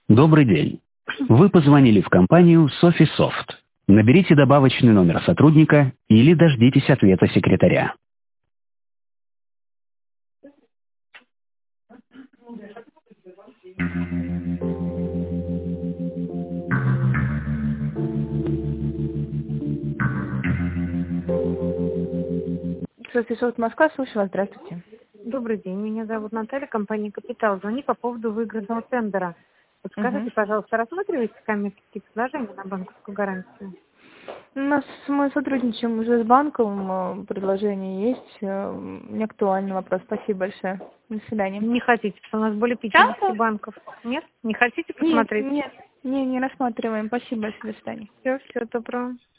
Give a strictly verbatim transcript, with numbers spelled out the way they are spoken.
Добрый день. Вы позвонили в компанию Sofisoft. Наберите добавочный номер сотрудника или дождитесь ответа секретаря. Софисот Москва, слушаю вас, здравствуйте. Добрый день, меня зовут Наталья, компания «Капитал». Звони по поводу выигранного тендера. Подскажите, Угу. пожалуйста, рассматриваете коммерческие предложения на банковскую гарантию? У нас мы сотрудничаем уже с банком, э, предложение есть. э, Не актуальный вопрос. Спасибо большое. До свидания. Не хотите, потому что у нас более Да? пятидесяти банков. Нет? Не хотите Нет, посмотреть? нет, не, не рассматриваем. Спасибо большое. До свидания. Все, всего доброго.